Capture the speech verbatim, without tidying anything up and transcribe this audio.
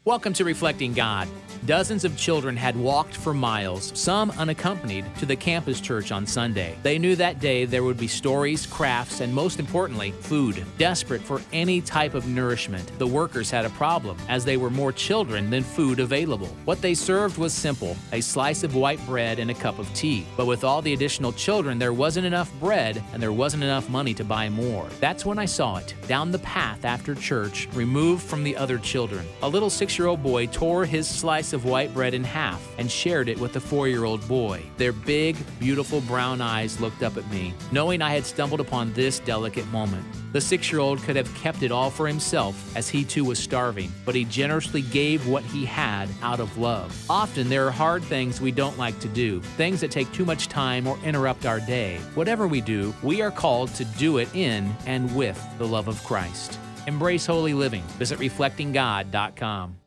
Welcome to Reflecting God. Dozens of children had walked for miles, some unaccompanied, to the campus church on Sunday. They knew that day there would be stories, crafts, and most importantly, food. Desperate for any type of nourishment, the workers had a problem, as there were more children than food available. What they served was simple, a slice of white bread and a cup of tea. But with all the additional children, there wasn't enough bread, and there wasn't enough money to buy more. That's when I saw it, down the path after church, removed from the other children. A little six-year-old boy tore his slice of white bread in half and shared it with the four-year-old boy. Their big, beautiful brown eyes looked up at me, knowing I had stumbled upon this delicate moment. The six-year-old could have kept it all for himself, as he too was starving, but he generously gave what he had out of love. Often there are hard things we don't like to do, things that take too much time or interrupt our day. Whatever we do, we are called to do it in and with the love of Christ. Embrace holy living. Visit reflecting god dot com.